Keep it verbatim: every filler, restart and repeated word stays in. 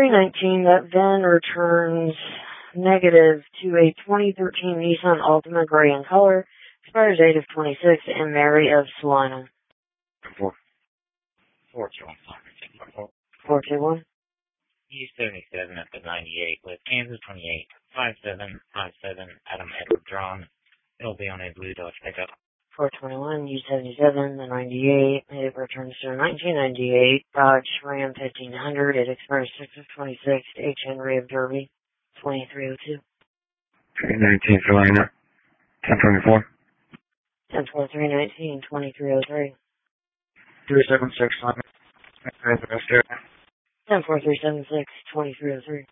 three nineteen, that then returns negative to a twenty thirteen Nissan Altima gray in color, expires date of twenty-six, and Mary of Salina. Four. Four two one. Four two one. U seventy-seven at the ninety-eight with Kansas twenty-eight five seven five seven Adam Edward drawn. It'll be on a blue Dodge pickup. four twenty-one, U seventy-seven, the ninety-eight. It returns to a nineteen ninety-eight Dodge Ram fifteen hundred. It expires six of twenty-six. H. Henry of Derby, twenty-three oh two. three nineteen for Liner. ten twenty-four. ten four three nineteen, twenty-three oh three. three seven six Liner. ten four three seven six, twenty-three oh three.